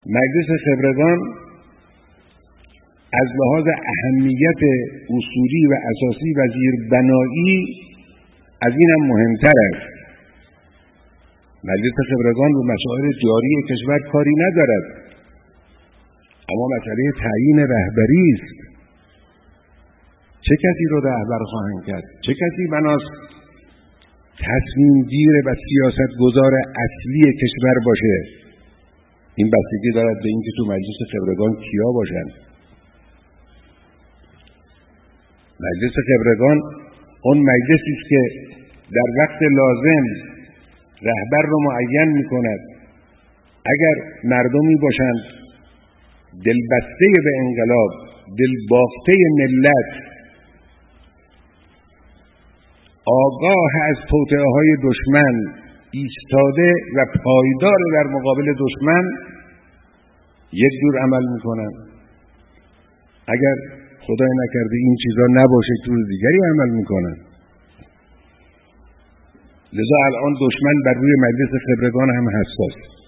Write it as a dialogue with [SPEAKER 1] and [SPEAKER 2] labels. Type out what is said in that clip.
[SPEAKER 1] مجلس خبرگان از لحاظ اهمیت اصولی و اساسی و زیربنایی از اینم مهمتر است. مجلس خبرگان رو مسائل جاری کشور کاری ندارد، اما مسئله تعیین رهبری است. چه کسی رو رهبر خواهند کرد؟ چه کسی بناست تصمیم گیر و سیاست گذار اصلی کشور باشه؟ این بستگی دارد به اینکه تو مجلس خبرگان کیا باشند. مجلس خبرگان اون مجلسی است که در وقت لازم رهبر رو معین می‌کند. اگر مردمی باشند دلبسته به انقلاب، دلبافته ملت، آگاه از توطئه‌های دشمن، ایستاده و پایدار در مقابل دشمن، یک جور عمل می‌کنند. اگر خدای نکرده این چیزا نباشه جور دیگری عمل می‌کنند. لذا الان دشمن بر روی مجلس خبرگان هم حساس.